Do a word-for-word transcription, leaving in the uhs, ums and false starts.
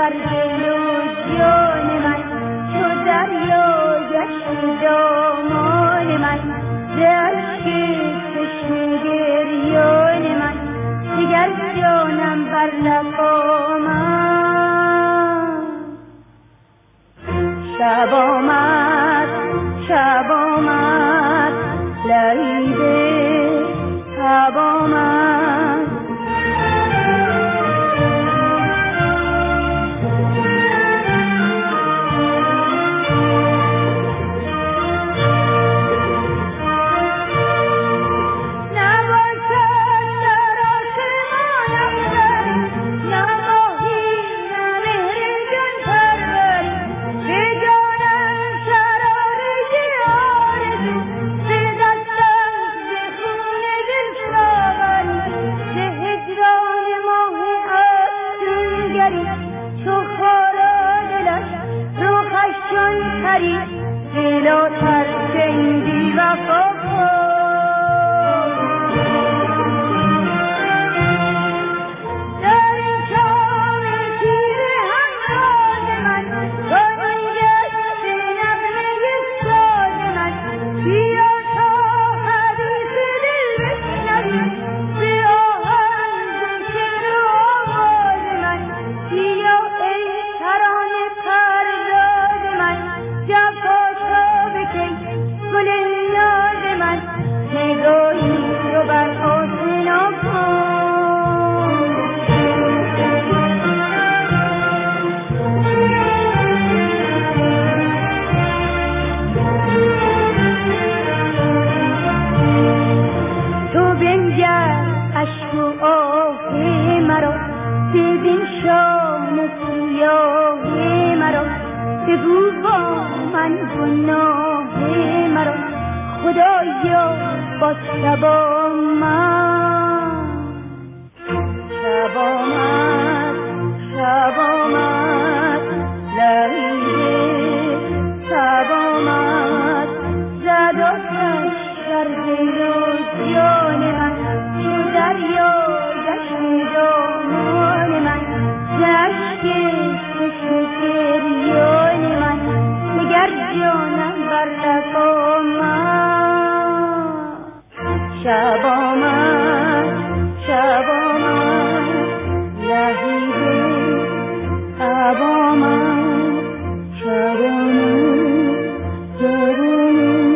در دل و جان من، چو دریا گشت دامان من، ز اشک چشم گریان من، دگر جانم بر لب آمد. شب آمد شب آمد لعیب شب آمد. شب آمد شب آمد شب آمد لعیب شب آمد. زد آتش در دل و جان من، چو دریا گشت دامان من، ز اشک چشم گریان من، دگر جانم بر لب آمد. شب آمد